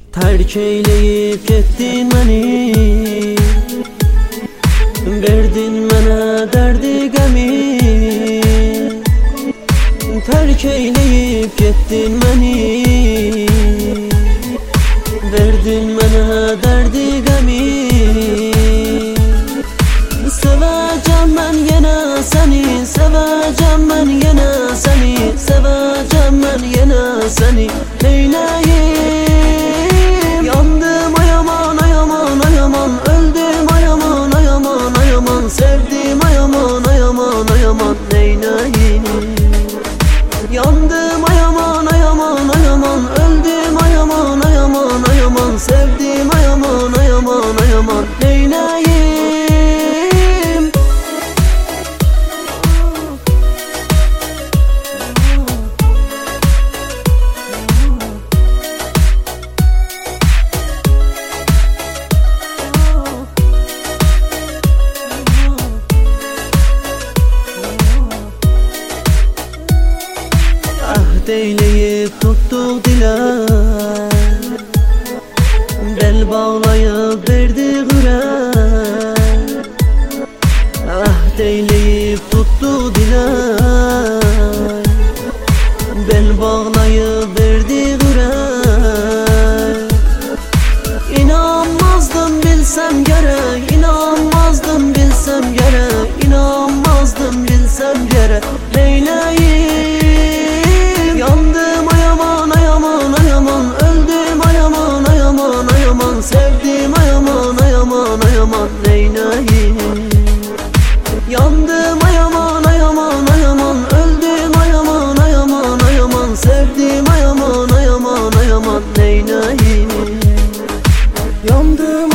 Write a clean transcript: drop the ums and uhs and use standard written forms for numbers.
Terk eyleyip getdin məni, verdin mənə dərdi qəmi. Terk eyleyip getdin məni, verdin mənə dərdi qəmi. Sevəcəm mən yenə səni, sevəcəm mən yenə səni, sevəcəm mən yenə səni. Neyləyim? Yandım ayaman, ayaman, ayaman, öldüm ayaman, ayaman, ayaman, sevdim ayaman, ayaman, ayaman. Neyləyim? Yandım ayaman, ayaman, ayaman, öldüm ayaman, ayaman, ayaman, sevdim ayaman, ayaman, ayaman. Neyləyim? Eyleyip tuttuk dilə, bel bağlayıp verdi qürər. Ahd eyleyip tuttuk dilə, bel bağlayıp verdi qürər. İnanmazdım bilsem gerek, inanmazdım bilsem gerek, inanmazdım bilsem gerek. Neyleyim? Yandım ayaman, ayaman, ayaman, öldüm ayaman, ayaman, ayaman, sevdim ayaman, ayaman, ayaman. Neyleyim? Yandım ayaman, ayaman, ayaman, öldüm ayaman, ayaman, ayaman, sevdim ayaman, ayaman, ayaman. Neyleyim? Yandım